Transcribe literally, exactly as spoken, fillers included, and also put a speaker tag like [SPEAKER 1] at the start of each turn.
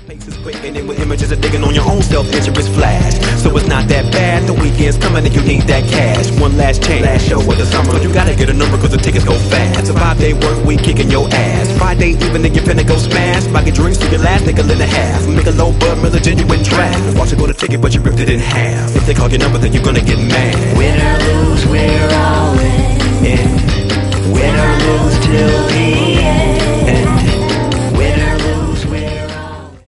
[SPEAKER 1] pace is quick and it with images of digging on your own self-interest flash. So it's not that bad, the weekend's coming and you need that cash. One last chance, last show of the summer, so you gotta get a number cause the tickets go fast. It's a five-day work week kicking your ass. Friday evening you're finna go smash. Buy your drinks to your last nickel and a half. Make a low bud, Miller genuine draft. Watch it go to ticket but you ripped it in half. If they call your number then you're gonna get mad.
[SPEAKER 2] Win or lose, we're all